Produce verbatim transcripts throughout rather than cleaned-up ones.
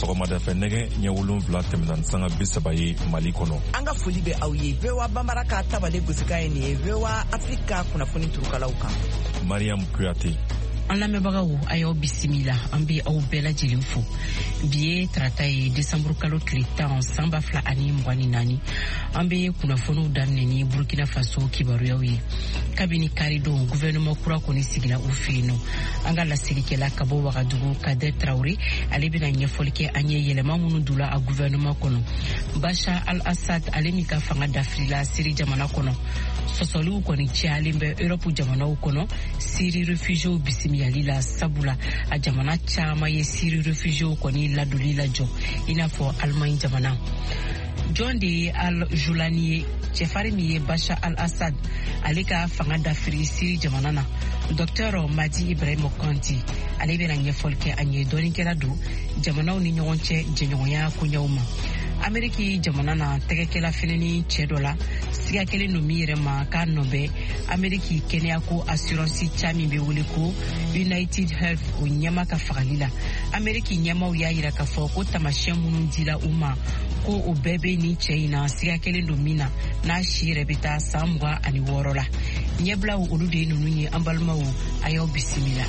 sɔgɔmada fɛ nɛgɛ ɲɛ wolonwula tɛmɛna sanga bi saba ye Mali kɔnɔ. An ka foli bɛ aw ye. V O A Bambara ka tabale gosika ye nin ye V O A Afrika kunnafoni turukalaw kan. Mariam Kuyate. An lamɛnbagaw a y'aw bisimila, an bɛ aw bɛɛ lajɛlen fo. Bi ye tarata ye desanburu kalo tile tan san ba fila ani mugan ni naani. An bɛ kunnafoniw daminɛ ni Burkina Faso kibaruyaw ye. Kabini karidon gouvernement kura kɔni sigila u fɛ yen nɔ. An ka lasigikɛla ka bɔ Wagadugu Kader Traoré ale bɛna ɲɛfɔli kɛ an ye yɛlɛma minnu donna a gouvernement kɔnɔ. Bashar al-Assad ale min ka fanga dafirila Siri jamana kɔnɔ. Sɔsɔliw kɔni cayalen bɛ Europe jamanaw kɔnɔ. Siri réfugiés bisimila yalila sabula a jamana caman ye Siri réfugiés kɔni laduli lajɔ i n'a fɔ Allemagne jamana. Jɔn de ye Al-Julani ye cɛfarin min ye Bashar al-Assad ale ka fanga dafiri Siri jamana na. Docteur Madi Ibrahim Konti ale bɛna ɲɛfɔli kɛ an ye dɔɔninkɛla don jamanaw ni ɲɔgɔn cɛ jɛɲɔgɔnya koɲɛw ma. Ameriki jamana na tɛgɛkɛla fɛnɛ ni cɛ dɔ la siga kelen don min yɛrɛ ma k'a nɔ bɛ Ameriki kɛnɛyako assurance ca min bɛ wele ko United Health o ɲɛma ka fagali la. Ameriki ɲɛmaw y'a yira k'a fɔ ko tamasiyɛn minnu dila u ma ko o bɛɛ bɛ nin cɛ in na siga kelen don min na n'a si yɛrɛ bɛ taa san mugan ani wɔɔrɔ la. Ɲɛbilaw olu de ye ninnu ye an balimaw a y'aw bisimila.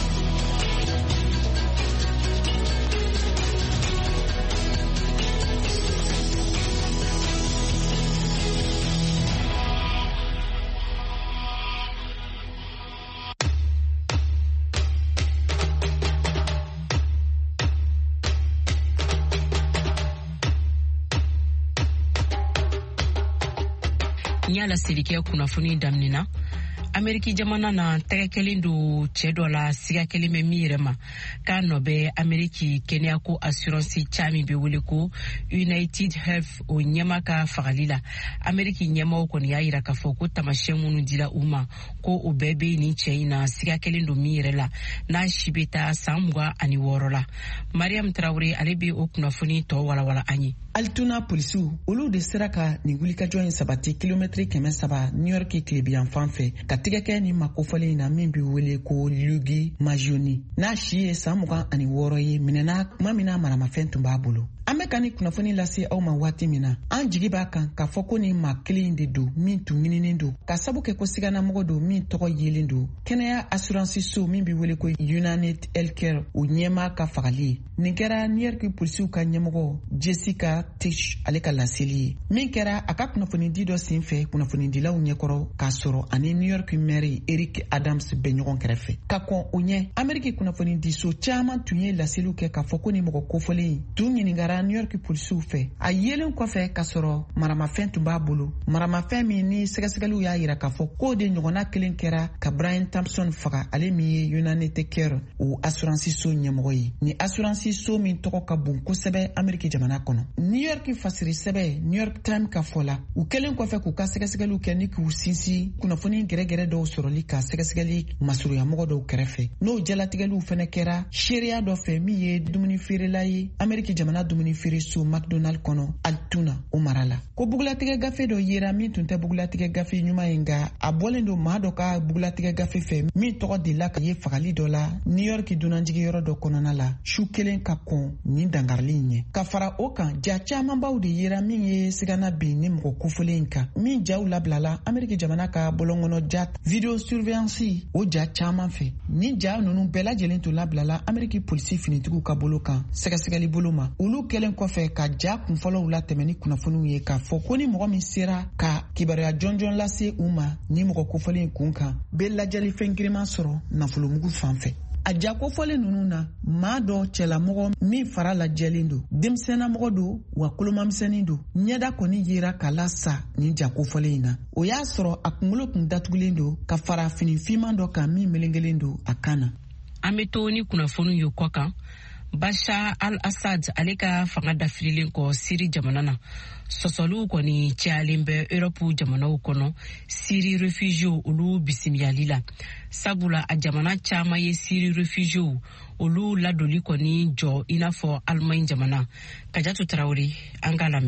Nyala serike kunnafoni daminina Ameriki jamana na tɛgɛ kelen do cɛ dɔ la siga kelen bɛ min yɛrɛ ma k'a nɔ bɛ Ameriki kɛnɛyako assurance ca min bɛ wele ko United Health o ɲɛma ka fagali la. Ameriki ɲɛmaw kɔni y'a yira k'a fɔ ko tamasiyɛn minnu dila u ma ko o bɛɛ bɛ nin cɛ in na siga kelen do min yɛrɛ la n'a si bɛ taa san mugan ani wɔɔrɔ la. Mariam Traoré ale bɛ o kunnafoni tɔ walawala an ye. Altuna polisiw olu de sera ka nin wulikajɔ in sabati kilomɛtiri kɛmɛ saba New York tilebiyan fan fɛ ka tigɛ kɛ nin makofɔlen na min bɛ wele ko Luigi Mangione n'a si ye san mugan ani wɔɔrɔ ye minɛna kuma min na maramafɛn tun b'a bolo. An bɛ ka ni kunnafoni lase aw ma waati min na an jigi b'a kan k'a fɔ ko nin maa kelen de don min tun ɲininen don ka sabu kɛ ko siganamɔgɔ don min tɔgɔ yelen don kɛnɛya assurance so min bɛ wele ko United Healthcare o ɲɛma ka fagali ye. Nin kɛra New York polisiw ka ɲɛmɔgɔ Jessica Tisch ale ka laseli ye min kɛra a ka kunnafoni di dɔ sen fɛ kunnafonidilaw ɲɛkɔrɔ k'a sɔrɔ ani New York maire Eric Adams bɛ ɲɔgɔn kɛrɛfɛ ka kɔn o ɲɛ. Ameriki kunnafoni di so caman tun ye laseliw kɛ k'a fɔ ko ni mɔgɔ kofɔlen tun ɲiningara New York polisiw fɛ a yelen kɔfɛ ka sɔrɔ maramafɛn tun b'a bolo maramafɛn min ni sɛgɛsɛgɛliw y'a yira k'a fɔ k'o de ɲɔgɔnna kelen kɛra ka Brian Thompson faga ale min ye United Care o assurance so ɲɛmɔgɔ ye. Ni assurance so min tɔgɔ ka bon kosɛbɛ Ameriki jamana kɔnɔ. New York fasiri sɛbɛ New York Times ka fɔ la u kelen kɔfɛ k'u ka sɛgɛsɛgɛliw kɛ ni k'u sinsin kunnafoni gɛrɛgɛrɛ dɔw sɔrɔli ka sɛgɛsɛgɛli masurunyamɔgɔ dɔw kɛrɛfɛ n'o jalatigɛliw fɛnɛ kɛra seereya dɔ fɛ min ye dumuni feerela ye Ameriki jamana dumuni feere so McDonald kɔnɔ Altuna o mara la ko bugulatigɛ gafe dɔ yera min tun tɛ bugulatigɛ gafe ɲuman ye nka a bɔlen don maa dɔ ka bugulatigɛ gafe fɛ min tɔgɔ de la ka ye fagali dɔ la New York dunanjigiyɔrɔ dɔ kɔnɔna la su kelen ka kɔn ni dangarili ɲɛ ka fara o kan ja camanbaw de yera min ye sigana bin ni mɔgɔ kofɔlen kan min jaw labilala Ameriki jamana ka bɔlɔnkɔnɔ ja video surveillance o ja caman fɛ ni ja ninnu bɛɛ lajɛlen tun labilala Ameriki polisi finitigiw ka bolo kan sɛgɛsɛgɛli bolo ma olu kelen kɔfɛ ka ja kunfɔlɔw la tɛmɛ ni kunnafoniw ye k'a fɔ ko ni mɔgɔ min sera ka kibaruya jɔnjɔn lase u ma ni mɔgɔ kofɔlen kun kan bɛ lajɛli fɛn giriman sɔrɔ nafolomugu fan fɛ. A ja kofɔlen ninnu na maa dɔ cɛlamɔgɔ min fara lajɛlen don denmisɛnnamɔgɔ don wa kolomamisɛnnin don ɲɛda kɔni yera k'a la sa nin ja kofɔlen in na o y'a sɔrɔ a kunkolo kun datugulen don ka fara fini finman dɔ kan min melengelen don a kan na. An bɛ to ni kunnafoni ye kɔ kan Bashar al-Assad ale ka fanga dafirilen kɔ Siri jamana na sɔsɔliw kɔni cayalen bɛ Europe jamanaw kɔnɔ Siri réfugiés olu bisimilali la sabula a jamana caman ye Siri réfugiés olu ladoli kɔni jɔ i n'a fɔ Allemagne jamana. Kajatu Traoré an ka lamɛn.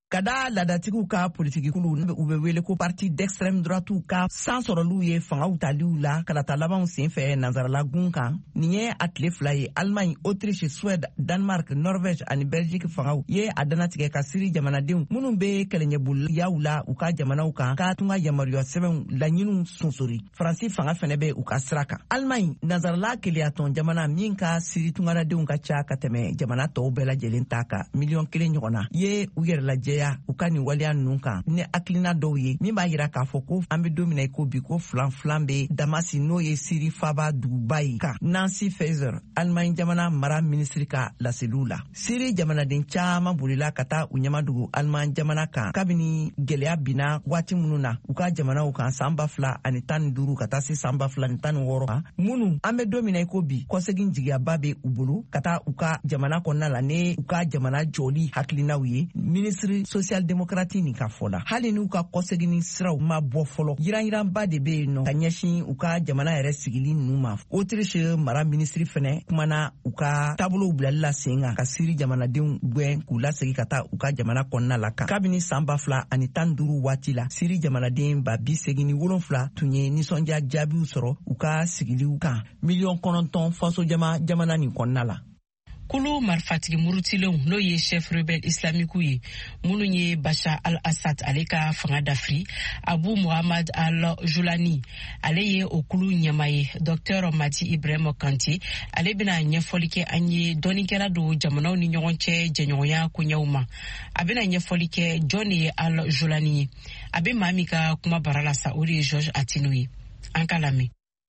kada ladatigiw ka politiki kulu u bɛ wele ko parti d'extrême droite ka san sɔrɔliw ye fangaw taliw la kalata labanw senfɛ nanzaralagun kan nin ye a tile fila ye Allemagne, Autriche, Suède, Danemark, Norvège ani Belgique fangaw ye a danatigɛ ka siri jamanadenw minnu bɛ kɛlɛɲɛboliyaw la u ka jamanaw kan ka tunga yamaruya sɛbɛnw laɲiniw sonsori. Faransi fanga fɛnɛ bɛ u ka sira kan. Allemagne nanzarala keleyatɔn jamana min ka siri tungaradenw ka ca ka tɛmɛ jamana tɔw bɛɛ lajɛlen ta kan miliyɔn kelen ɲɔgɔnna ye u yɛrɛ lajɛ u ka nin waleya ninnu kan ni hakilina dɔw ye min b'a yira k'a fɔ ko an bɛ don min na i ko bi ko filan filan bɛ Damasi n'o ye Siri faba duguba ye kan. Nancy Faeser Allemagne jamana mara minisiri ka laseliw la. Siri jamanaden caman bolila ka taa u ɲɛmadugu Allemagne jamana kan kabini gɛlɛya binna waati minnu na u ka jamanaw kan san ba fila ani tan ni duuru ka taa se san ba fila ani tan ni wɔɔrɔ kan minnu an bɛ don min na i ko bi kɔsegin jigiyaba bɛ u bolo ka taa u ka jamana kɔnɔna la ne u ka jamana jɔli hakilinaw ye. Ministre social démocrate nin ka fɔ la hali n'u ka kɔsegini siraw ma bɔ fɔlɔ yiranyiranba de bɛ yen nɔ ka ɲɛsin u ka jamana yɛrɛ sigili ninnu ma. Autriche mara minisiri fɛnɛ kumana u ka taabolow bilali la sen kan ka siri jamanadenw gɛn k'u lasegi ka taa u ka jamana kɔnɔna la kan kabini san ba fila ani tan duuru waati la siri jamanaden ba bi segin ni wolonfila tun ye nisɔndiya jaabiw sɔrɔ u ka sigiliw kan miliyɔn kɔnɔntɔn faso jama jamana nin kɔnɔna la. Kulu marifatigi murutilenw n'o ye chef rebelle islamique ye minnu ye Bashar al-Assad ale ka fanga dafiri Abu Muhammad al-Julani ale ye o kulu ɲɛma ye Dr Mati Ibrahim Kanté ale bɛna ɲɛfɔli kɛ an ye dɔnnikɛla don jamanaw ni ɲɔgɔn cɛ jɛɲɔgɔnya koɲɛw ma a bɛna ɲɛfɔli kɛ jɔn ye al-Julani ye a bɛ maa min ka kuma bara la sa o de ye Georges Atino ye an ka lamɛn.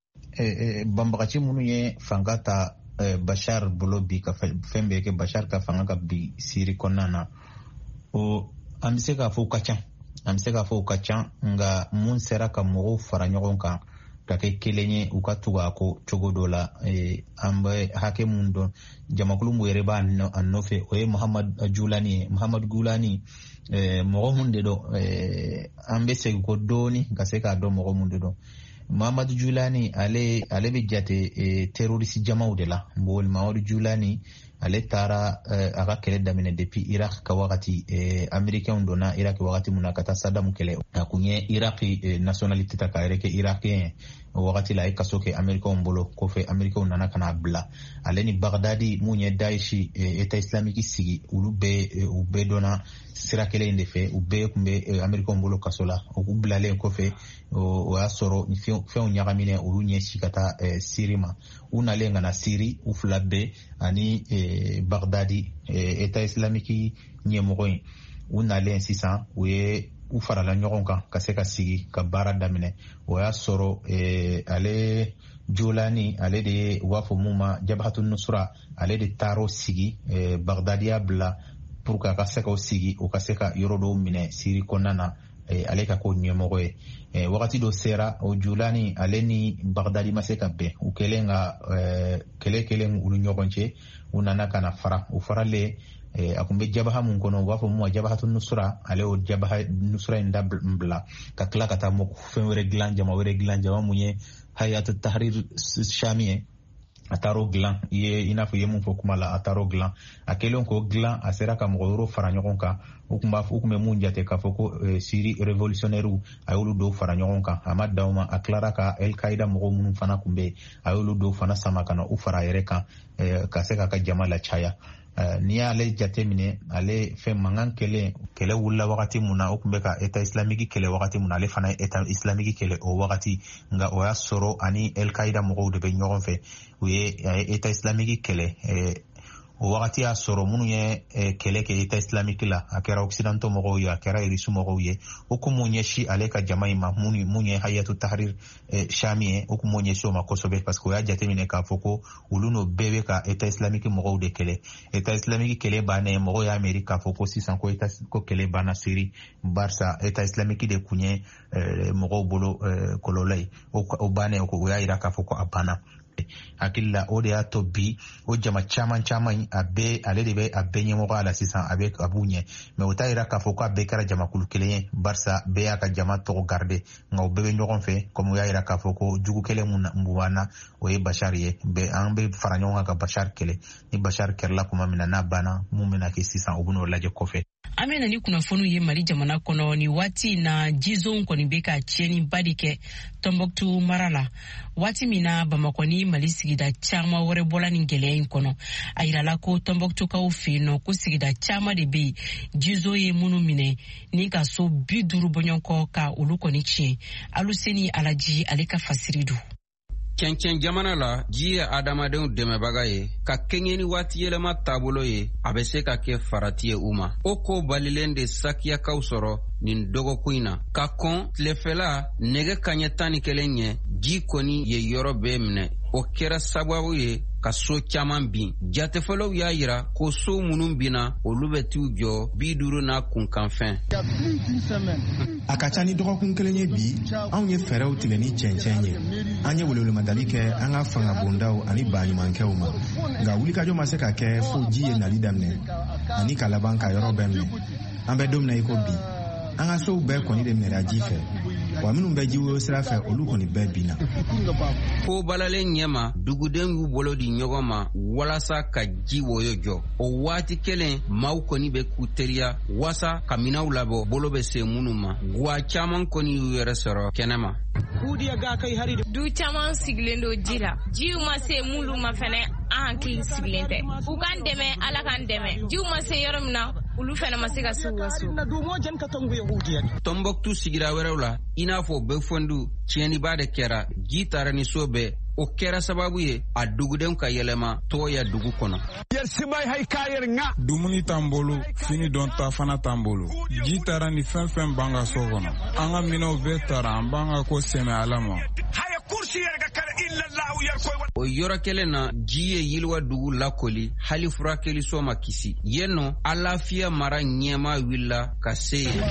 Banbagaci minnu ye fanga ta Bashar bolo bi ka fɛn bɛɛ kɛ Bashar ka fanga ka bi Siri kɔnɔna na o an bɛ se k'a fɔ u ka ca an bɛ se k'a fɔ u ka ca nka mun sera ka mɔgɔw fara ɲɔgɔn kan ka kɛ kelen ye u ka tugu a ko cogo dɔ la an bɛ hakɛ mun dɔn jamakulu mun yɛrɛ b'a nɔfɛ o ye Muhammad Julani ye Muhammad Julani mɔgɔ mun de dɔn an bɛ segin ko dɔɔni ka se k'a dɔn mɔgɔ mun de dɔn. Muhammad Julani ale ale bɛ jate e, terroriste jamaw de la bon Muhammad Julani ale taara e, a ka kɛlɛ daminɛ depuis Iraq ka wagati e, américain donna Iraq wagati mun na ka taa Saddam kɛlɛ a kun ye Iraq e, nationalité ta ka yɛrɛ kɛ irakien o wagati la a ye kaso kɛ américain bolo kɔfɛ américain nana ka na bila ale ni Bagdadi mun ye Daesh e, état islamique sigi olu bɛɛ e, u bɛɛ donna sira kelen de fɛ u bɛɛ kun bɛ e, américain bolo kaso la o ku bilalen kɔfɛ o y'a sɔrɔ fɛnw ɲagaminen olu ɲɛsi ka taa Siri ma u nalen ka na Siri u fila bɛɛ ani Bagdadi état islamique ɲɛmɔgɔ in u nalen sisan u ye u farala ɲɔgɔn kan ka se ka sigi ka baara daminɛ o y'a sɔrɔ ale Julani ale de ye u b'a fɔ mun ma Jabhatun Nusra ale de taar'o sigi Bagdadi y'a bila pour que a ka se k'o sigi o ka se ka yɔrɔ dɔw minɛ Siri kɔnɔna na ale ka ko ɲɛmɔgɔ ye wagati dɔ sera o Julani ale ni Bagdadi ma se ka bɛn u kɛlen ka kɛlɛ kelen olu ɲɔgɔn cɛ u nana ka na fara u faralen a kun bɛ jabaha mun kɔnɔ u b'a fɔ mun ma Jabhatu Nusra ale o jabaha Nusra in da bila ka tila ka taa fɛn wɛrɛ dilan jama wɛrɛ dilan jama mun ye Hayat Tahrir Shami ye a taar'o dilan i ye i n'a fɔ i ye mun fɔ kuma la a taar'o dilan a kɛlen k'o dilan a sera ka mɔgɔ wɛrɛw fara ɲɔgɔn kan u kun b'a fɔ u kun bɛ mun jate k'a fɔ ko Siri révolutionnaires a y'olu dɔw fara ɲɔgɔn kan a ma dan o ma a tilara ka Al-Qaïda mɔgɔw minnu fana kun bɛ yen a y'olu dɔw fana sama ka na u fara a yɛrɛ kan ka se k'a ka jama lacaya. N'i y'ale jate minɛ ale fɛn mankan kɛlɛ kɛlɛ wulila wagati mun na o kun bɛ ka état islamique kɛlɛ wagati mun na ale fana ye état islamique kɛlɛ o wagati nka o y'a sɔrɔ ani Al-Qaïda mɔgɔw de bɛ ɲɔgɔn fɛ u ye état islamique kɛlɛ o wagati y'a sɔrɔ minnu ye kɛlɛ kɛ état islamique la a kɛra occidentaux mɔgɔw ye a kɛra russe mɔgɔw ye o kun m'o ɲɛsi ale ka jama in ma mun ye Hayatu Tahrir Shami ye o kun m'o ɲɛsi o ma kosɛbɛ parce que o y'a jateminɛ k'a fɔ ko olu n'o bɛɛ bɛ ka état islamique mɔgɔw de kɛlɛ état islamique kɛlɛ bannen mɔgɔw y'a miiri k'a fɔ ko sisan ko état ko kɛlɛ banna Siri barisa état islamique de kun ye mɔgɔw bolo kɔlɔlɔ ye o bannen o y'a jira k'a fɔ ko a banna hakili la o de y'a to bi o jama caman caman a bɛɛ ale de bɛ a bɛɛ ɲɛmɔgɔ la sisan a bɛ a b'u ɲɛ mɛ o t'a jira k'a fɔ ko a bɛɛ kɛra jamakulu kelen ye barisa bɛɛ y'a ka jama tɔgɔ garde nka o bɛɛ bɛ ɲɔgɔn fɛ komi o y'a jira k'a fɔ ko jugu kelen mun b'an o ye Bashar ye bɛɛ an bɛ fara ɲɔgɔn kan ka Bashar kɛlɛ ni Bashar kɛlɛla tuma min na n'a banna mun bɛna kɛ sisan o bɛn'o lajɛ kɔfɛ. amena ni kunnafoniw ye Mali jamana kɔnɔ ni waati na jizon kɔni bɛ ka tiɲɛni ba de kɛ Tombouctou mara la waati min na Bamakɔ ni Mali sigida caman wɛrɛ bɔla ni gɛlɛya in kɔnɔ a yirala ko Tombouctoukaw fɛ yen nɔ ko sigida caman de bɛ yen jizo ye minnu minɛ ni ka so bi duuru bɔɲɔgɔn ka olu kɔni tiɲɛ Aluseni Alaji ale ka fasiri do. Cɛncɛn jamana la ji ye adamadenw dɛmɛbaga ye ka kɛɲɛ ni waati yɛlɛma taabolo ye a bɛ se ka kɛ farati ye u ma o ko balilen de sakiyakaw sɔrɔ nin dɔgɔkun in na ka kɔn tilefɛla nɛgɛ kaɲɛ tan ni kelen ɲɛ ji kɔni ye yɔrɔ bɛɛ minɛ o kɛra sababu ye ka so caman bin jatefɔlɔw y'a yira ko so minnu binna olu bɛ t'u jɔ bi duuru n'a kunkanfɛn. A ka ca ni dɔgɔkun kelen ye bi anw ye fɛɛrɛw tigɛ ni cɛncɛn ye an ye welewelemadali kɛ an ka fanga bondaw ani baɲumankɛw ma nka wulikajɔ ma se ka kɛ fo ji ye nali daminɛ ani ka laban ka yɔrɔ bɛɛ minɛ an bɛ don min na i ko bi an ka sow bɛɛ kɔni de minɛra ji fɛ wa minnu bɛ jiwoyo sira fɛ olu kɔni bɛɛ binna. Ko balalen ɲɛma duguden y'u bolo di ɲɔgɔn ma walasa ka ji woyo jɔ o waati kelen maaw kɔni bɛ k'u teriya wasa ka minɛnw labɔ bolo bɛ se minnu ma guwa caman kɔni y'u yɛrɛ sɔrɔ kɛnɛma. Du caman sigilen do ji la jiw ma se mulu ma fɛnɛ an hakili sigilen tɛ u k'an dɛmɛ ala k'an dɛmɛ jiw ma se yɔrɔ min na olu fɛnɛ ma se ka se u ka so. Tombouctou sigira wɛrɛw la i n'a fɔ Befondu tiɲɛniba de kɛra ji taara ni so bɛɛ o kɛra sababu ye a dugudenw ka yɛlɛma tɔgɔya dugu kɔnɔ. Dumuni t'an bolo fini dɔn ta fana t'an bolo ji taara ni fɛn fɛn b'an ka so kɔnɔ an ka minɛnw bɛɛ taara an b'an ka ko sɛmɛ ala ma. O yɔrɔ kelen na ji ye yiriwa dugu lakoli hali furakɛliso ma kisi yen nɔ alafiya mara ɲɛma wulila ka se yen.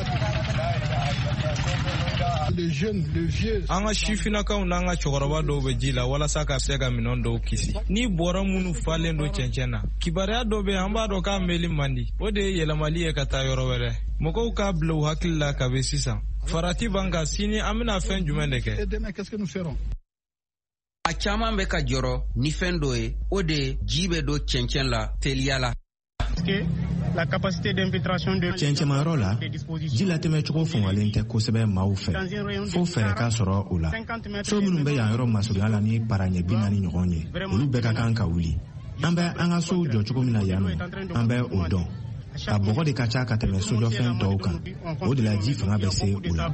An ka sifinnakaw n'an ka cɛkɔrɔba dɔw bɛ ji la walasa ka se ka minɛn dɔw kisi ni bɔrɔ minnu falen don cɛncɛn na kibaruya dɔ bɛ an b'a dɔn k'a mɛnli man di o de ye yɛlɛmali ye ka taa yɔrɔ wɛrɛ mɔgɔw k'a bila u hakili la kabi sisan farati b'an kan sini an bɛna fɛn jumɛn de kɛ. A caman bɛ ka jɔrɔ ni fɛn dɔ ye o de ji bɛ don cɛncɛn la teliya la. Cɛncɛnmayɔrɔ la ji latɛmɛcogo fɔngalen tɛ kosɛbɛ maaw fɛ fo fɛɛrɛ ka sɔrɔ o la so minnu bɛ yan yɔrɔ masurunya la ni paraɲɛ bi naani ɲɔgɔn ye olu bɛɛ ka kan ka wuli an bɛ an ka sow jɔ cogo min na yan nɔ an bɛ o dɔn a bɔgɔ de ka ca ka tɛmɛ sojɔfɛn tɔw kan o de la ji fanga bɛ se o la.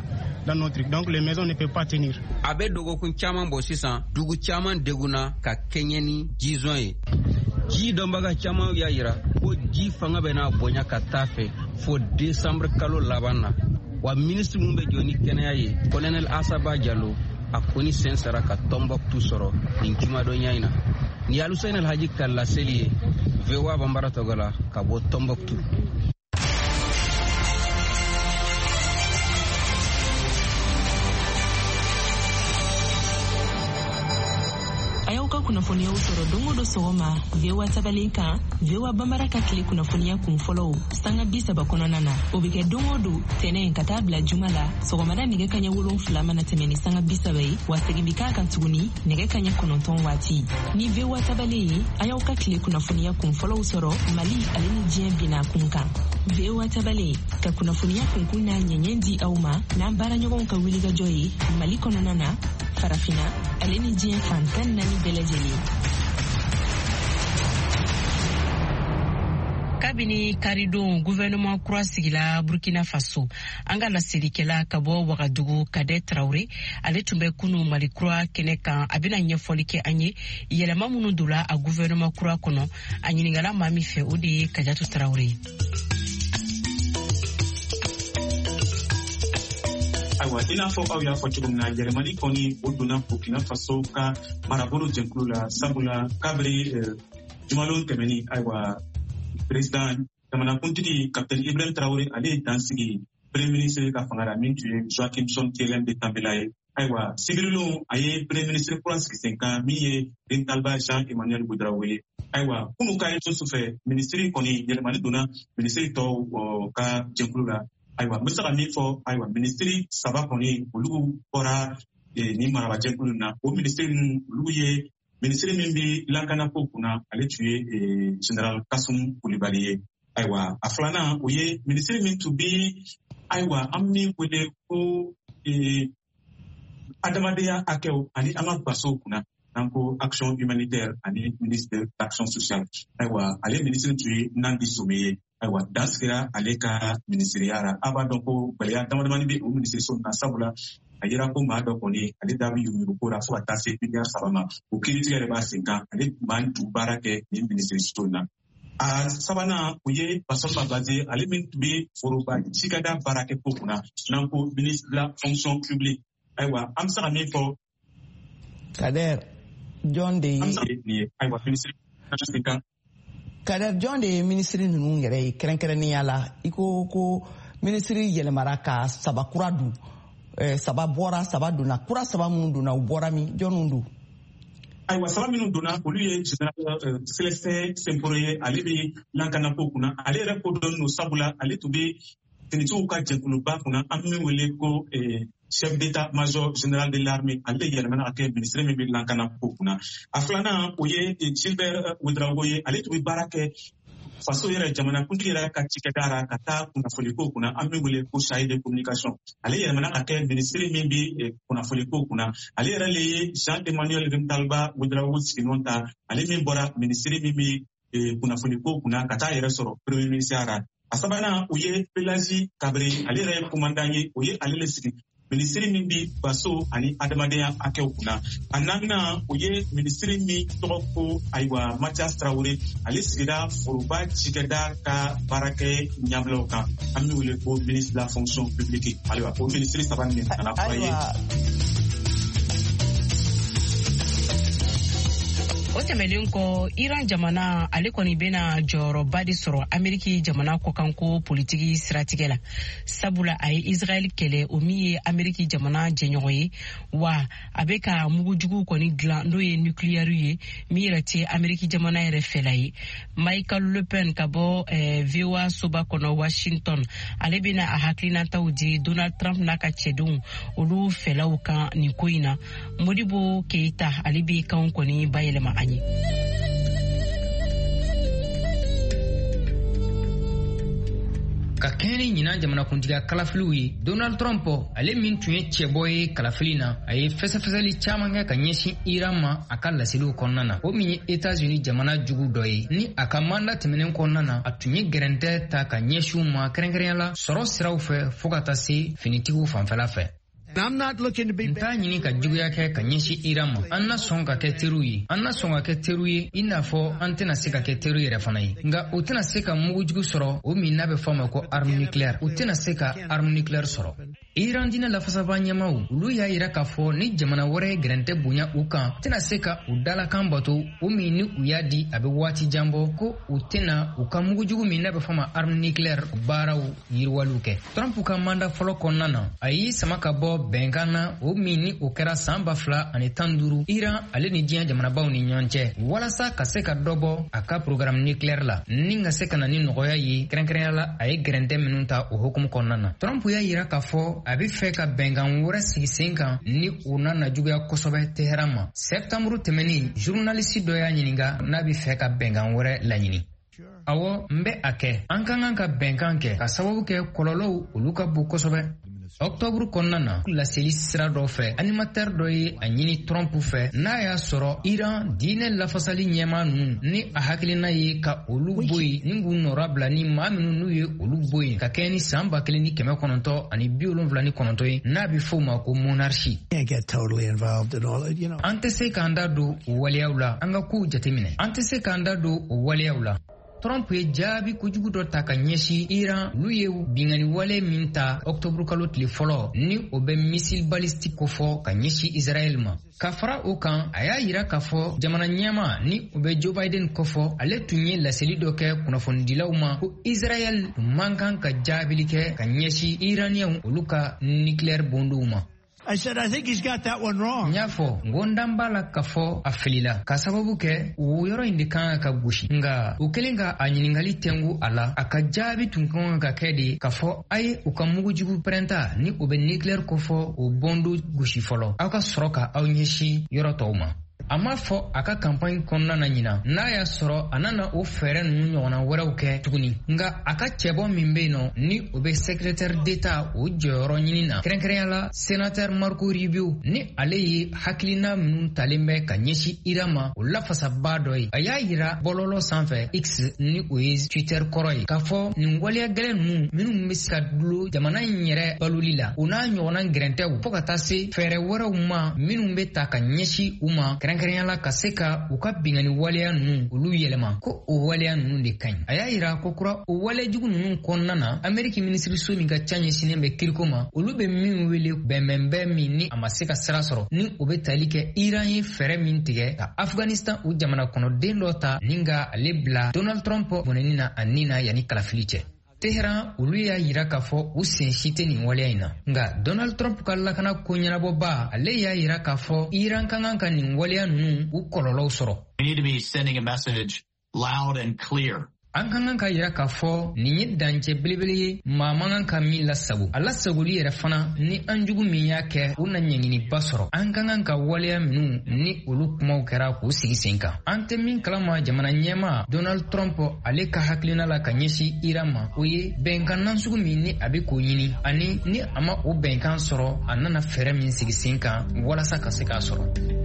A bɛ dɔgɔkun caman bɔ sisan dugu caman degunna ka kɛɲɛ ni jizɔn ye ji dɔnbaga caman y'a yira ko ji fanga bɛ n'a bonya ka taa fɛ fo desanburu kalo laban na wa minisiri min bɛ jɔ ni kɛnɛya ye Colonel Asaba Jalo a kɔni sen sara ka Tombouctou sɔrɔ nin jumadɔnya in na ni Aluseni Alhaji ka laseli ye V O A Bambara Togola ka bɔ Tombouctou. A y'aw ka kunnafoniyaw sɔrɔ don o don sɔgɔma V O A tabalen kan V O A Bambara ka tile kunnafoniya kun fɔlɔw sanga bi saba kɔnɔna na o bɛ kɛ don o don tɛnɛ ka taa bila juma la sɔgɔmada nɛgɛ kaɲɛ wolonfila mana tɛmɛ ni sanga bi saba ye wa segin bi k'a kan tuguni nɛgɛ kaɲɛ kɔnɔntɔn waati ni V O A tabalen ye a y'aw ka tile kunnafoniya kun fɔlɔw sɔrɔ Mali ale ni diɲɛ binna kun kan V O A tabalen ka kunnafoniya kunkun n'a ɲɛɲɛ di aw ma n'an baaraɲɔgɔnw ka wulikajɔ ye Mali kɔnɔna na farafina ale ni diɲɛ fantan naani bɛɛ lajɛlen. Kabini karidon gouvernement kura sigila Burkina Faso an ka laselikɛla ka bɔ Wagadugu Kade Traoré ale tun bɛ kunu Mali kura kɛnɛ kan a bɛna ɲɛfɔli kɛ an ye yɛlɛma minnu donna a gouvernement kura kɔnɔ a ɲiningala maa min fɛ o de ye Kadiatu Traoré. Ayiwa i n'a fɔ aw y'a fɔ cogo min na yɛlɛmali kɔni o donna Burkina Faso ka marabolo jɛkulu la sabula kabiri jumalon tɛmɛni ayiwa président jamanakuntigi capitaine Ibrahim Traoré ale ye dan sigi premier ministre ka fanga la min tun ye Joachim Son Télem de Tambela ye ayiwa sigirilon a ye premier ministre kura sigi sen kan min ye Rintalba Jean Emmanuel Boudraogo ye ayiwa kunu ka ye to sufɛ ministre kɔni yɛlɛmali donna ministre tɔw ka jɛkulu la ayiwa n bɛ se ka min fɔ ayiwa ministiri saba kɔni olu bɔra ni maraba jɛkulu na o ministiri ninnu olu ye ministiri min bɛ lakanako kunna ale tun ye général Kasum Kulibali ye ayiwa a filanan o ye minisiri min tun bi ayiwa an min wele ko adamadenya hakɛw ani an ka basow kunna n'an ko action humanitaire ani ministre d'action sociale ayiwa ale minisiri tun ye Nandi Some ye ayiwa dan sigira ale ka minisiriya la a b'a dɔn ko gɛlɛya damadamani bɛ o minisiriso na sabula a yira ko maa dɔ kɔni ale da bɛ yurugu ko la fo ka taa se miliyari saba ma o kiiritigɛ yɛrɛ b'a sen kan ale tun b'a du baara kɛ nin minisiriso na a sabanan o ye Basɔrɔ Babaze ale min tun bɛ foroba cikɛda baara kɛ ko kunna n'an ko ministre de la fonction publique ayiwa an bɛ se ka min fɔ Kader John de ayiwa minisiri kan Kader John de minisiri ninnu yɛrɛ ye kɛrɛnkɛrɛnnenya la i ko ko minisiri yɛlɛmara ka saba kura dun saba bɔra saba donna kura saba minnu donna u bɔra min jɔnniw don ayiwa saba minnu donna olu ye général Célestin Sempore ye ale bɛ lankana ko kunna ale yɛrɛ ko dɔnnen don sabula ale tun bɛ finitigiw ka jɛkuluba kunna an bɛ wele ko chef d'état major général de l'armée ale yɛlɛmana ka kɛ minisiri min bɛ lankana ko kunna a filanan o ye Gilbert Ouedraogo ye ale tun bɛ baara kɛ faso yɛrɛ jamanakuntigi yɛrɛ ka cikɛda la ka taa kunnafoni ko kunna an bɛ wele ko chargé de communication ale yɛlɛmana ka kɛ minisiri min bɛ kunnafoni ko kunna ale yɛrɛ le ye Jean Emmanuel Rimtalba Ouedraogo sigiɲɔgɔn ta ale min bɔra minisiri min bɛ kunnafoni ko kunna ka taa yɛrɛ sɔrɔ premier ministre la a sabanan o ye Pelagie Kabere ale yɛrɛ ye commandant ye o ye ale le sigi minisiri min bi baso ani adamadenya hakɛw kunna a naaninan o ye minisiri min tɔgɔ ko ayiwa Mathias Traoré ale sigira foroba cikɛda ka baarakɛ ɲɛbilaw kan an bɛ wele ko ministre de la fonction publique ayiwa o minisiri saba nin nana fɔ ye. O tɛmɛnen kɔ Iran jamana ale kɔni bɛna jɔyɔrɔba de sɔrɔ Ameriki jamana kɔkanko politiki siratigɛ la sabula a ye Israel kɛlɛ o min ye Ameriki jamana jɛɲɔgɔn ye wa a bɛ ka mugujugu kɔni dilan n'o ye nucléaire ye min yɛrɛ tɛ Ameriki jamana yɛrɛ fɛla ye. Michael Le Pen ka bɔ eh, V O A soba kɔnɔ Washington ale bɛna a hakilinataw di Donald Trump n'a ka cɛdenw olu fɛlaw kan nin ko in na. Modibo Keita ale bɛ kan kɔni bayɛlɛma a ɲɛ. Ka kɛɲɛ ni ɲinan jamanakuntigiya kalafiliw ye Donald Trump ale min tun ye cɛbɔ ye kalafili na a ye fɛsɛfɛsɛli caman kɛ ka ɲɛsin Iran ma a ka laseliw kɔnɔna na o min ye États-Unis jamana jugu dɔ ye ni a ka manda tɛmɛnen kɔnɔna na a tun ye gɛrɛntɛ ta ka ɲɛsin ma kɛrɛnkɛrɛnya la sɔrɔ siraw fɛ fo ka taa se finitigiw fanfɛla fɛ. I'm not looking to be nta ɲini ka juguya kɛ ka ɲɛsin Iran ma an na sɔn ka kɛ teriw ye an na sɔn ka kɛ teriw ye i n'a fɔ an tɛna se ka kɛ teriw yɛrɛ fana ye nka o tɛna se ka mugujugu sɔrɔ o min n'a bɛ fɔ a ma ko arme nucléaire o tɛna se ka arme nucléaire sɔrɔ. Iran diinɛ lafasaba ɲɛmaw olu y'a yira k'a fɔ ni jamana wɛrɛ ye gɛrɛntɛ bonya u kan tɛna se ka u dalakan bato o min ni u y'a di a bɛ waati jan bɔ ko u tɛna u ka mugujugu min n'a bɛ fɔ a ma arme nucléaire baaraw yiriwaliw kɛ. Trump ka manda fɔlɔ kɔnɔna na a y'i sama ka bɔ bɛnkan na o min ni o kɛra san ba fila ani tan duuru Iran ale ni diɲɛ jamanabaw ni ɲɔgɔn cɛ walasa ka se ka dɔ bɔ a ka programme nucléaire la ni ka se ka na ni nɔgɔya ye kɛrɛnkɛrɛnya la a ye gɛrɛntɛ minnu ta o hukumu kɔnɔna na. Trump y'a yira k'a fɔ a bɛ fɛ ka bɛnkan wɛrɛ sigi sen kan ni o nana juguya kosɛbɛ Teheran ma. Septembre tɛmɛnen journaliste dɔ y'a ɲininka n'a bɛ fɛ ka bɛnkan wɛrɛ laɲini. Awɔ n bɛ a kɛ an ka kan ka bɛnkan kɛ ka sababu kɛ kɔlɔlɔw olu ka bon kosɛbɛ. Octobre kɔnɔna na laseli sira dɔ fɛ animateur dɔ ye a ɲini Trump fɛ n'a y'a sɔrɔ Iran diinɛ lafasali ɲɛmaa ninnu ni a hakilina ye ka olu bɔ yen ni k'u nɔra bila ni maa minnu n'u ye olu bɔ yen ka kɛ ni san ba kelen ni kɛmɛ kɔnɔntɔn ani bi wolonwula ni kɔnɔntɔn ye n'a bɛ fɔ o ma ko monarchie. An tɛ se k'an da don o waleyaw la an ka kow jateminɛ an tɛ se k'an da don o waleyaw la. Trump ye jaabi kojugu dɔ ta ka ɲɛsin Iran olu ye bingani wale min ta octobre kalo tile fɔlɔ ni o bɛ missile balistique kofɔ ka ɲɛsin Israel ma. Ka fara o kan a y'a yira k'a fɔ jamana ɲɛma ni o bɛ Joe Biden kofɔ ale tun ye laseli dɔ kɛ kunnafonidilaw ma ko Israel man kan ka jaabili kɛ ka ɲɛsin Iraniens olu ka nucléaire bondow ma. I said, I think he's got that one wrong. Nyafo, ngondamba la kafo afilila. Kasababu ke, uyoro indikanga ka gushi. Nga, ukelinga anyiningali tengu ala, akajabi tunkonga ka kedi, kafo aye ukamugu jibu prenta, ni ube nuclear kofo u bondu gushi folo. Aka soroka au nyeshi yoro touma. a m'a fɔ a ka campagne kɔnɔna na ɲina n'a y'a sɔrɔ a nana o fɛɛrɛ ninnu ɲɔgɔnna wɛrɛw kɛ tuguni nka a ka cɛbɔ min bɛ yen nɔ ni o bɛ secrétaire d'état o jɔyɔrɔ ɲini na kɛrɛnkɛrɛnya la sénateur Marco Rubio ni ale ye hakilina minnu talen bɛ ka ɲɛsin Iran ma o lafasaba dɔ ye a y'a yira bɔlɔlɔ sanfɛ X ni o ye Twitter kɔrɔ ye k'a fɔ nin waleya gɛlɛn ninnu minnu bɛ se ka dulon jamana in yɛrɛ baloli la o n'a ɲɔgɔnna gɛrɛntɛw fo ka taa se fɛɛrɛ wɛrɛw ma minnu bɛ ta ka ɲɛsin u ma kɛrɛnkɛrɛnya la ka se ka u ka bingani waleya ninnu olu yɛlɛma ko o waleya ninnu de ka ɲi a y'a yira ko kura o waleya jugu ninnu kɔnɔna na Amérique minisiriso min ka ca ɲɛsinnen bɛ kiriko ma olu bɛ min wele bɛnbɛnbɛn min ni a ma se ka sira sɔrɔ ni o bɛ tali kɛ Iran ye fɛɛrɛ min tigɛ ka Afghanistan o jamana kɔnɔden dɔ ta ni ka ale bila Donald Trump bɔnɛni na a ni na yanni kalafili cɛ Teheran olu y'a yira k'a fɔ u sen si tɛ nin waleya in na nka Donald Trump ka lakana ko ɲɛnabɔba ale y'a yira k'a fɔ Iran ka kan ka nin waleya ninnu u kɔlɔlɔw sɔrɔ. We need to be sending a message loud and clear. An kan kan ka yira k'a fɔ nin ye dancɛ belebele ye maa man kan ka min lasago a lasagoli yɛrɛ fana ni an jugu min y'a kɛ u na ɲɛɲiniba sɔrɔ an kan kan ka waleya minnu ni olu kumaw kɛra k'u sigi sen kan an tɛ min kalama jamana ɲɛma Donald Trump ale ka hakilina la ka ɲɛsin Iran ma o ye bɛnkan nasugu min ni a bɛ k'o ɲini ani ni a ma o bɛnkan sɔrɔ a nana fɛɛrɛ min sigi sen kan walasa ka se k'a sɔrɔ.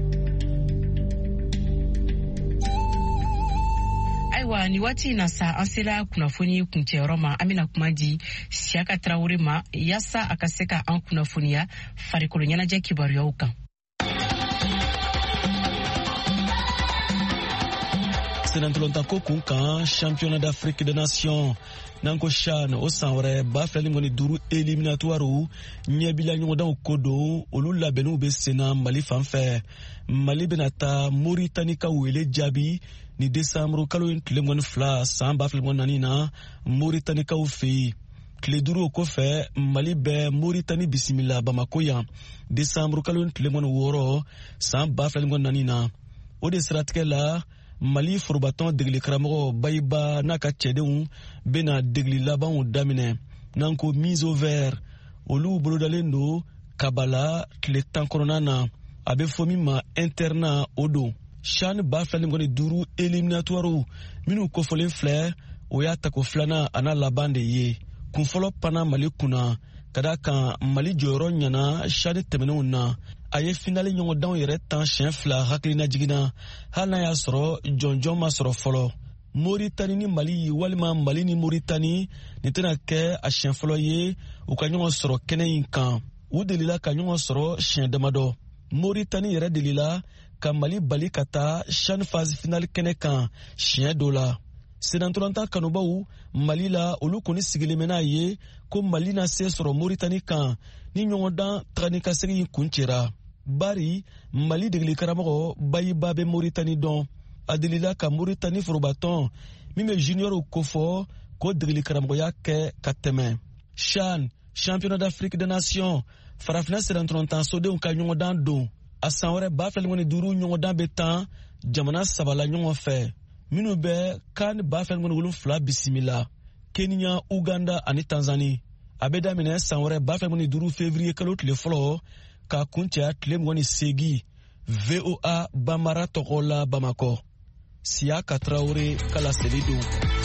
Ayiwa ni waati na sa an sela kunnafoni kuncɛyɔrɔ ma an bɛna kuma di Siyaka Tarawele ma yasa a ka se ka an kunnafoniya farikolo ɲɛnajɛ kibaruyaw kan. Senantolonta ko kun kan championnat d'Afrique des Nations nanko CHAN o san wɛrɛ ba fila ni kɔni duuru éliminatoire ɲɛbila ɲɔgɔndanw ko don olu labɛnniw bɛ senna Mali fan fɛ Mali bɛna taa Mauritanie ka wele jaabi ni décembre kalo in tile kɔni fila san ba fila naani na Mauritanie kaw fɛ yen tile duuru o kɔfɛ Mali bɛ Mauritanie bisimila Bamako yan décembre kalo in tile kɔni wɔɔrɔ san ba fila naani na o de siratigɛ la Mali forobatɔn degeli karamɔgɔ Bayiba n'a ka cɛdenw bɛna degeli labanw daminɛ n'an ko mise au vert olu bolodalen don Kabala tile tan kɔnɔna na a bɛ fɔ min ma internat o don CHAN ba fila ni kɔni duuru éliminatoire minnu kofɔlen filɛ o y'a tako filanan a n'a laban de ye kunfɔlɔ panna Mali kunna ka da kan Mali jɔyɔrɔ ɲana CHAN tɛmɛnenw na a ye finale ɲɔgɔndanw yɛrɛ tan siɲɛ fila hakilina jiginna hali n'a y'a sɔrɔ jɔnjɔn ma sɔrɔ fɔlɔ Mauritanie ni Mali walima Mali ni Mauritanie nin tɛna kɛ a siɲɛ fɔlɔ ye u ka ɲɔgɔn sɔrɔ kɛnɛ in kan u delila ka ɲɔgɔn sɔrɔ siɲɛ damadɔ Mauritanie yɛrɛ delila ka Mali bali ka taa CHAN phase finale kɛnɛ kan siɲɛ dɔ la senantolanta kanubaw Mali la olu kɔni sigilen bɛ n'a ye ko Mali na se sɔrɔ Mauritanie kan ni ɲɔgɔndan tagani ka segin kun cɛra bari Mali degeli karamɔgɔ Bayiba bɛ Mauritanie dɔn a delila ka Mauritanie forobatɔn min bɛ juniorw kofɔ ko degeli karamɔgɔya kɛ ka tɛmɛ CHAN championnat d'Afrique des Nations farafina senantolanta sodenw ka ɲɔgɔndan don a san wɛrɛ ba fila ni duuru ɲɔgɔndan bɛ tan jamana sabala ɲɔgɔn fɛ minnu bɛ CAN ba fila ni wolonfila bisimila Kenya, Uganda ani Tanzanie a bɛ daminɛ san wɛrɛ ba fila ni duuru février kalo tile fɔlɔ ka kuncɛ tile mugan ni seegin V O A Bambara tɔgɔ la Bamakɔ Siyaka Tarawele kala seli don.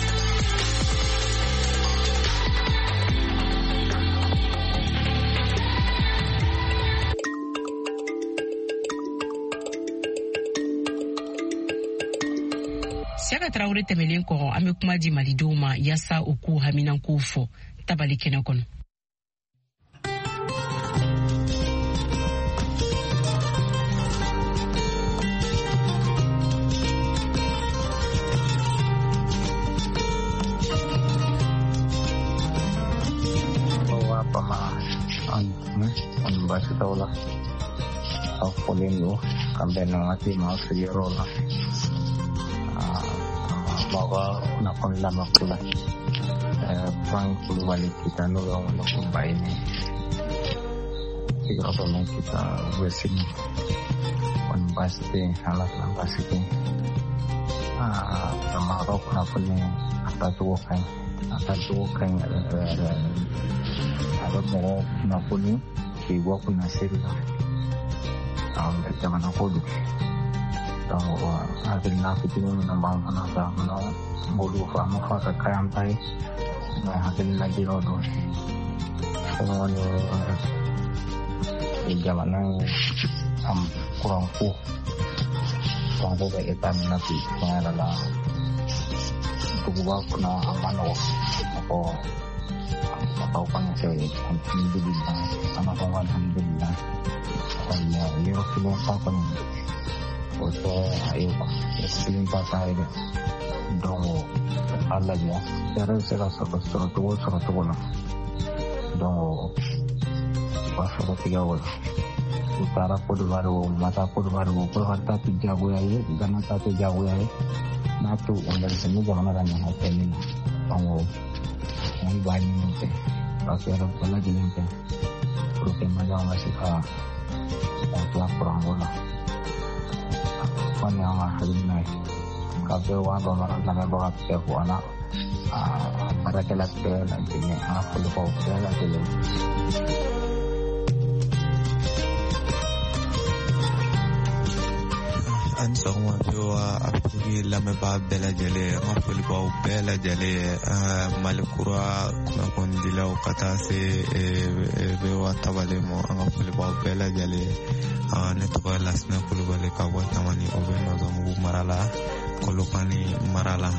Siyaka Tarawele tɛmɛlen kɔ an bɛ kuma di malidenw ma yasa u k'u haminankow fɔ tabali kɛnɛ kɔnɔ. Baca tahu lah, aku lihat kampai nangati masuk jero lah. Bawa nak lama pula, perang balik kita nurang untuk kumpai ini. Jika orang kita bersih, pun pasti halat lah pasti. Ah, termarok apa ni? Apa tu kan? Apa tu kan? Ada mau nak ni? Kiwa kuna siri la um, zaman aku dulu donc hakilina fitinin na bang fana sa no bolu fa mo fa ka kayam tai na hakilina giro do so ni ijamana am kurang ku kurang ku ke etan na ti ngala tuwa kuna amano ko atau kan saya alhamdulillah sama kawan alhamdulillah saya yo kilo papan foto ayo film pakai deh dong Allah ya cara saya satu satu satu bola dong pas satu tiga bola utara pun baru mata pun baru pun harta tiga bola ini karena satu jauh ya natu under sini jangan ada yang hati ini dong yang banyak teh Pasti ada pula di link teh. Program aja masih kah? Untuk kurang bola. Kan yang hari ini, kalau orang orang nama bawa siapa anak, para kelas kelas ini, aku lupa kelas kelas. an sɔgɔma bɛ wa afiriki lamɛnbaa bɛɛ lajɛlen an ka folibaw bɛɛ lajɛlen mali kura kunnafonidilaw ka taa se bɛ wa tabale ma an ka folibaw bɛɛ lajɛlen ne tɔgɔ ye Lasinɛ Kulubali ka bɔ Tamani o bɛ Nɔzɔmugu mara la Kolokani mara la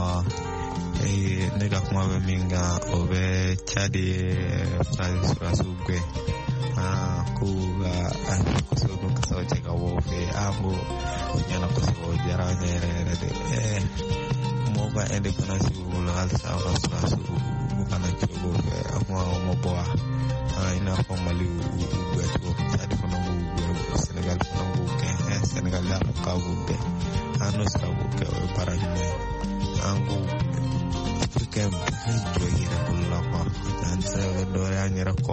ne ka kuma bɛ min kan o bɛ Cadi Surasiw gɛn ko ka kosɛbɛ don kasaw cɛ ka bɔ o fɛ a ko o ɲɛna kosɛbɛ o diyara an ye yɛrɛ yɛrɛ de mɔgɔw ka indépendance bolo halisa aw ka Surasiw u kana cogo o fɛ a kuma o ma bɔ wa i n'a fɔ Mali u gɛn cogo Cadi fana b'u gɛn Sénégal fana b'u gɛn Sénégal y'a fɔ k'a b'u gɛn an n'o sera k'o kɛ o ye baara ɲuman ye an ko africain bɛɛ jɔ i yɛrɛ bolo la quoi an tɛ se ka kɛ dɔwɛrɛ y'an yɛrɛ kɔ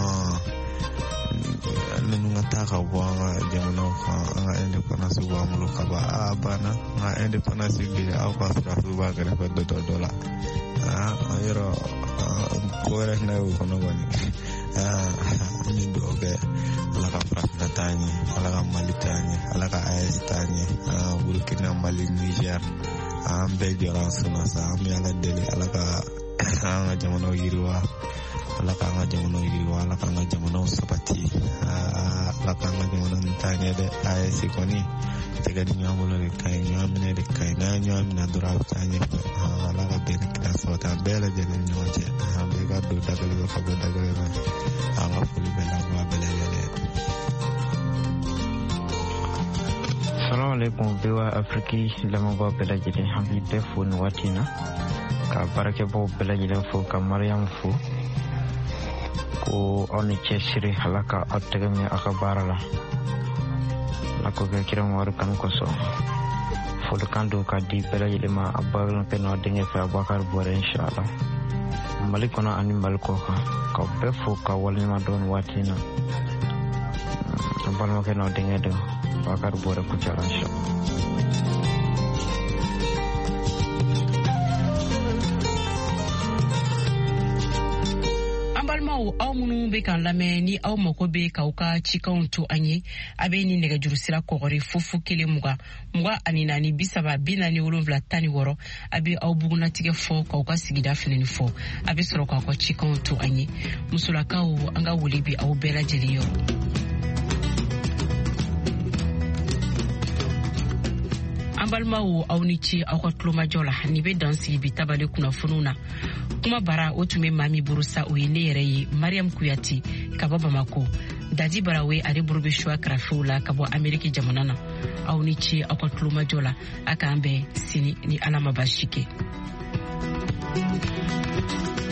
ninnu ka taa ka bɔ an ka jamanaw kan an ka indépendance b'an bolo ka ban a banna an ka indépendance bɛ aw ka Surasiw b'a kɛrɛfɛ dɔ dɔ dɔ la yɔrɔ ko wɛrɛ fana y'o kɔnɔ kɔni an bɛ dugawu kɛ Ala ka Farafinna taa ɲɛ Ala ka Mali taa ɲɛ Ala ka A E S taa ɲɛ Burkina Mali Niger an bɛɛ jɔra an sen na sa an bɛ Ala deli Ala ka an ka jamanaw yiriwa Ala k'an ka jamanaw yiriwa Ala k'an ka jamanaw sabati Ala k'an ka jamanaw taa ɲɛ dɛ A E S kɔni tɛgɛ di ɲɔgɔn bolo de ka ɲi ɲɔgɔn minɛ de ka ɲi n'an ɲɔgɔn minɛ dɔrɔn a bɛ taa ɲɛfɛ Ala ka bɛn ni kira sabati an bɛɛ lajɛlen ni ɲɔgɔn cɛ an bɛɛ ka don da kelen ka bɔ da kelen na an ka foli bɛɛ la bɛɛ lajɛlen. Assalamu alaikum bewa Afriki lamɛnbaaw bɛɛ lajɛlen an b'i bɛɛ fo nin waati in na ka baarakɛbaw bɛɛ lajɛlen fo ka Mariam fo ko aw ni cɛsiri Ala ka aw tɛgɛ minɛ aw ka baara la Ala k'o kɛ kira Mamadu kanu kosɔn folikan don ka di bɛɛ lajɛlen ma a balimakɛ n'aw denkɛ fɛ Abubakari Bɔrɛ inshallah Mali kɔnɔ ani Mali kɔ kan k'aw bɛɛ fo ka waleɲuman dɔn nin waati in na a balimakɛ n'aw denkɛ don Abubakari Bɔrɛ Kucala inshallah. aw minnu bɛ k'an lamɛn ni aw mako bɛ k'aw ka cikanw to an ye a bɛ ni nɛgɛjuru sira kɔgɔri fufu kelen mugan mugan ani naani bi saba bi naani wolonwula tan ni wɔɔrɔ a bɛ aw bugunatigɛ fɔ k'aw ka sigida finɛni fɔ a bɛ sɔrɔ k'aw ka cikanw to an ye musolakaw an ka wuli bi aw bɛɛ lajɛlen yɔrɔ. an balimaw aw ni ci aw ka tulomajɔ la ni bɛ dan sigi bi tabale kunnafoniw na kuma bara o tun bɛ maa min bolo sa o ye ne yɛrɛ ye Mariam Kuyati ka bɔ Bamako Daji Barawe ale bolo bɛ choix karafew la ka bɔ Ameriki jamana na aw ni ci aw ka tulomajɔ la a k'an bɛn sini ni Ala ma baasi kɛ.